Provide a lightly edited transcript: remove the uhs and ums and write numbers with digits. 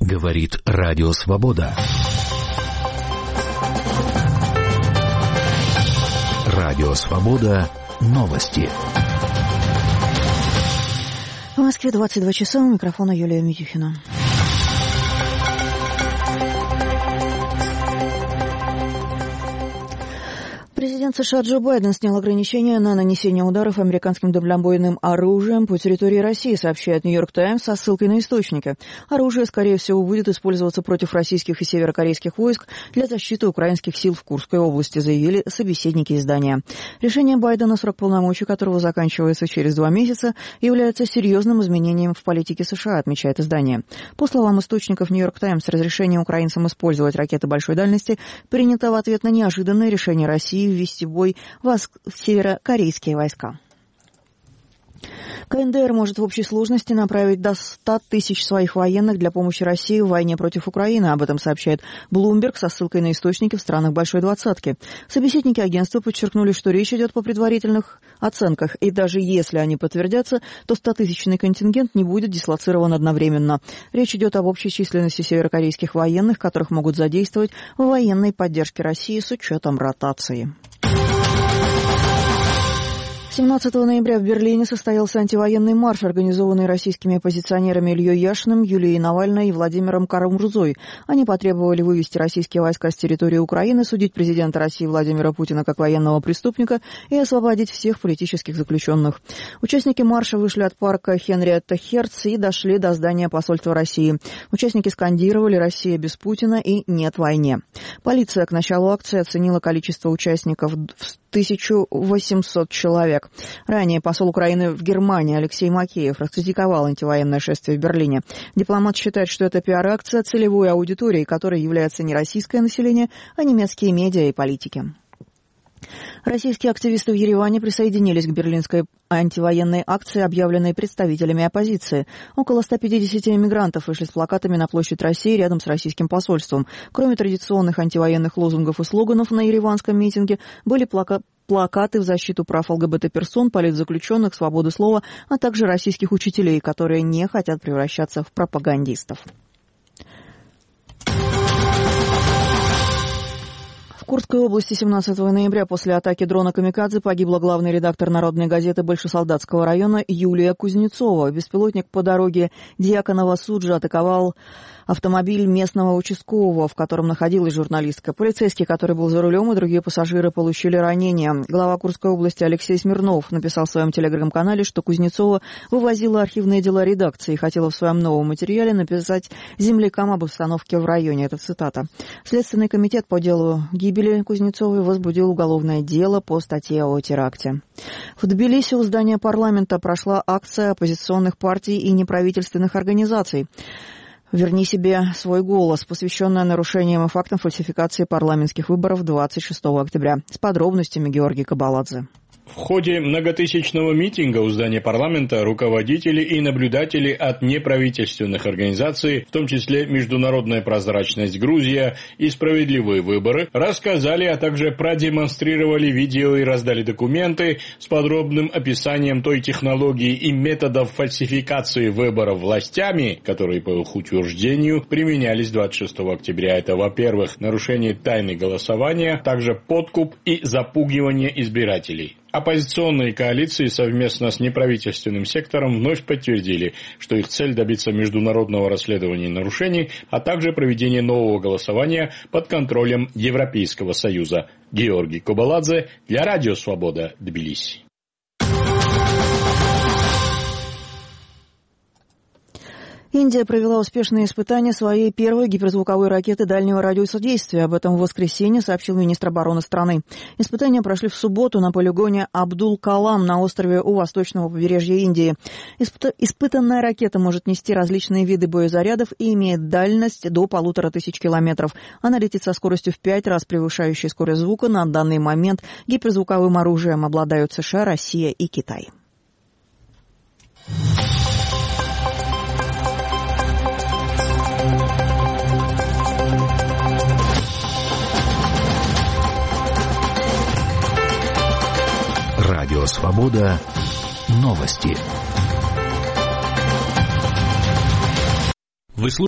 Говорит Радио Свобода. Радио Свобода. Новости. В Москве 22 часа. У микрофона Юлия Митюхина. Президент США Джо Байден снял ограничения на нанесение ударов американским дальнобойным оружием по территории России, сообщает «Нью-Йорк Таймс» со ссылкой на источники. Оружие, скорее всего, будет использоваться против российских и северокорейских войск для защиты украинских сил в Курской области, заявили собеседники издания. Решение Байдена, срок полномочий которого заканчивается через 2 месяца, является серьезным изменением в политике США, отмечает издание. По словам источников «Нью-Йорк Таймс», разрешение украинцам использовать ракеты большой дальности принято в ответ на неожиданное решение России ввести в бой северокорейские войска. КНДР может в общей сложности направить до 100 тысяч своих военных для помощи России в войне против Украины. Об этом сообщает Bloomberg со ссылкой на источники в странах Большой Двадцатки. Собеседники агентства подчеркнули, что речь идет по предварительных оценках, и даже если они подтвердятся, то 100-тысячный контингент не будет дислоцирован одновременно. Речь идет об общей численности северокорейских военных, которых могут задействовать в военной поддержке России с учетом ротации. 17 ноября в Берлине состоялся антивоенный марш, организованный российскими оппозиционерами Ильей Яшиным, Юлией Навальной и Владимиром Карамурзой. Они потребовали вывести российские войска с территории Украины, судить президента России Владимира Путина как военного преступника и освободить всех политических заключенных. Участники марша вышли от парка Хенриетта Херц и дошли до здания посольства России. Участники скандировали «Россия без Путина» и «Нет войне». Полиция к началу акции оценила количество участников в 1800 человек. Ранее посол Украины в Германии Алексей Макеев раскритиковал антивоенное шествие в Берлине. Дипломат считает, что это пиар-акция целевой аудиторией, которой является не российское население, а немецкие медиа и политики. Российские активисты в Ереване присоединились к берлинской антивоенной акции, объявленной представителями оппозиции. Около 150 эмигрантов вышли с плакатами на площадь России рядом с российским посольством. Кроме традиционных антивоенных лозунгов и слоганов на ереванском митинге были плакаты в защиту прав ЛГБТ-персон, политзаключенных, свободы слова, а также российских учителей, которые не хотят превращаться в пропагандистов. В Курской области 17 ноября после атаки дрона «Камикадзе» погибла главный редактор «Народной газеты» Большесолдатского района Юлия Кузнецова. Беспилотник по дороге Дьяконова-Суджа атаковал автомобиль местного участкового, в котором находилась журналистка. Полицейский, который был за рулем, и другие пассажиры получили ранения. Глава Курской области Алексей Смирнов написал в своем телеграм-канале, что Кузнецова вывозила архивные дела редакции и хотела в своем новом материале написать землякам об обстановке в районе. Это цитата. Следственный комитет по делу гибели Кузнецовой возбудил уголовное дело по статье о теракте. В Тбилиси у здания парламента прошла акция оппозиционных партий и неправительственных организаций «Верни себе свой голос», посвященная нарушениям и фактам фальсификации парламентских выборов 26 октября. С подробностями Георгий Кабаладзе. В ходе многотысячного митинга у здания парламента руководители и наблюдатели от неправительственных организаций, в том числе Международная прозрачность Грузия и Справедливые выборы, рассказали, а также продемонстрировали видео и раздали документы с подробным описанием той технологии и методов фальсификации выборов властями, которые, по их утверждению, применялись 26 октября. Это, во-первых, нарушение тайны голосования, также подкуп и запугивание избирателей. Оппозиционные коалиции совместно с неправительственным сектором вновь подтвердили, что их цель добиться международного расследования нарушений, а также проведения нового голосования под контролем Европейского Союза. Георгий Кабаладзе для Радио Свобода, Тбилиси. Индия провела успешные испытания своей первой гиперзвуковой ракеты дальнего радиуса действия. Об этом в воскресенье сообщил министр обороны страны. Испытания прошли в суту на полигоне Абдул-Калам на острове у восточного побережья Индии. Испытанная ракета может нести различные виды боезарядов и имеет дальность до 1500 километров. Она летит со скоростью в 5 раз превышающей скорость звука. На данный момент гиперзвуковым оружием обладают США, Россия и Китай. Радио Свобода. Новости.